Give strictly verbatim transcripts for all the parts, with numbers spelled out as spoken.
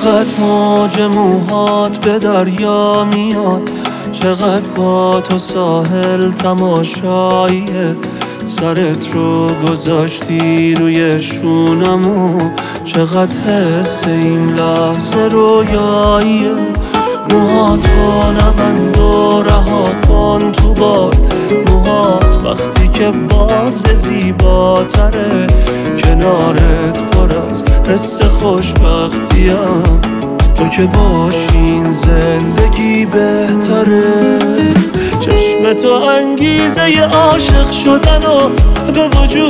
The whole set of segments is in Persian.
چقدر موج موهات به دریا میاد، چقدر با تو ساحل تماشاییه. سرت رو گذاشتی روی شونمو، چقدر حس این لحظه رویاییه. موهاتو نبند و رها کن تو باد، موهات وقتی که باز زیباتره. کنارت پر از حس خوشبختیم، تو که باشین زندگی بهتره. چشم تو انگیزه ی عاشق شدن و به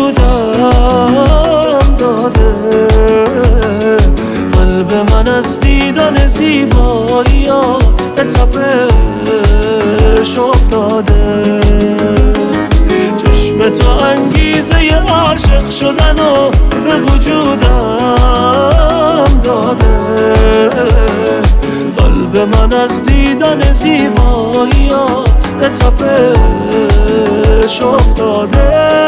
وجودم داده. قلب من از دیدن زیباییات به تپش افتاده. چشم تو انگیزه ی عاشق شدن و به وجودم داده. قلب من از دیدن زیباییات به تپش افتاده.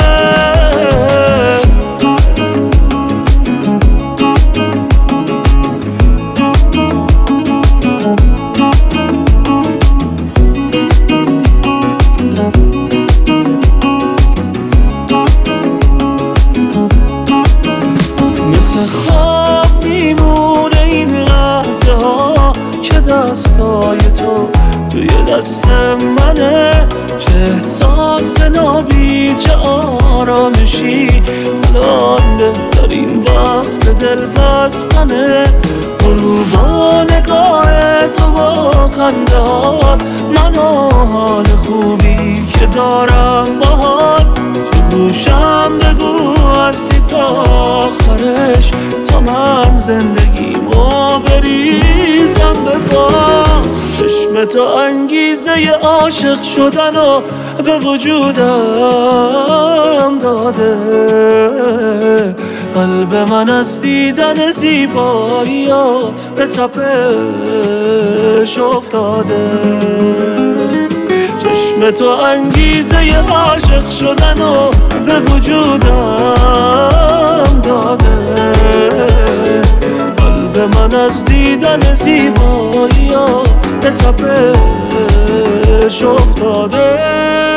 مثل خواب میمونه این لحظه ها که دستای تو توی دست منه. چه احساس نابی، چه آرامشی، الان بهترین وقت دل بستنه. غروبا نگاه تو با خنده هات، من و حال خوبی که دارم باهات. تو گوشم بگو هستی تا آخرش، تا من زندگیمو بریزم به باد. چشم تو انگیزه ی عاشق شدن و به وجودم داده. قلب من از دیدن زیباییات به تپش افتاده. چشم تو انگیزه ی عاشق شدن و به وجودم داده. قلب من از دیدن زیباییات به تپش افتاده.